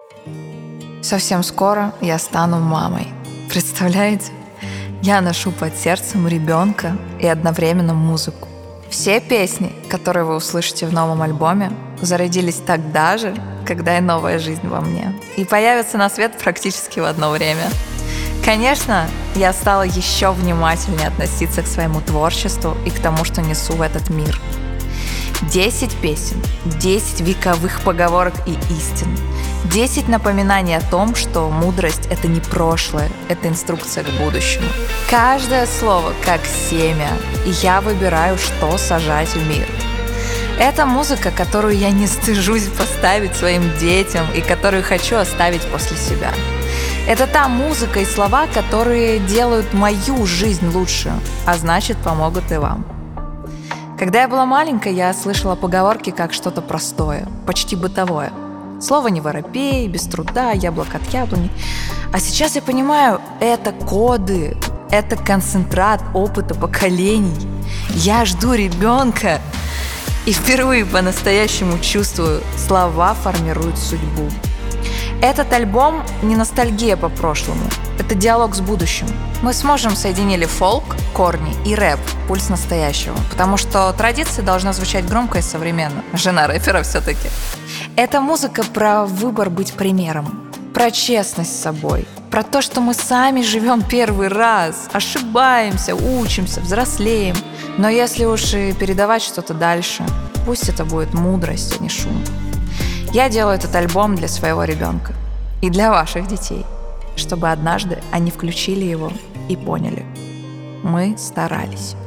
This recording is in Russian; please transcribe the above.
Совсем скоро я стану мамой. Представляете? Я ношу под сердцем ребенка и одновременно музыку. Все песни, которые вы услышите в новом альбоме, зародились тогда же, когда и новая жизнь во мне, и появятся на свет практически в одно время. Конечно, я стала еще внимательнее относиться к своему творчеству и к тому, что несу в этот мир. 10 песен, 10 вековых поговорок и истин, 10 напоминаний о том, что мудрость — это не прошлое, это инструкция к будущему. Каждое слово как семя, и я выбираю, что сажать в мир. Это музыка, которую я не стыжусь поставить своим детям и которую хочу оставить после себя. Это та музыка и слова, которые делают мою жизнь лучше, а значит, помогут и вам. Когда я была маленькой, я слышала поговорки как что-то простое, почти бытовое. Слово «не воробей», «без труда», «яблоко от яблони». А сейчас я понимаю, это коды, это концентрат опыта поколений. Я жду ребенка и впервые по-настоящему чувствую, слова формируют судьбу. Этот альбом не ностальгия по прошлому, это диалог с будущим. Мы с мужем соединили фолк, корни и рэп, пульс настоящего, потому что традиция должна звучать громко и современно. Жена рэпера все-таки. Это музыка про выбор быть примером, про честность с собой, про то, что мы сами живем первый раз, ошибаемся, учимся, взрослеем. Но если уж и передавать что-то дальше, пусть это будет мудрость, а не шум. Я делаю этот альбом для своего ребенка и для ваших детей, чтобы однажды они включили его и поняли: мы старались.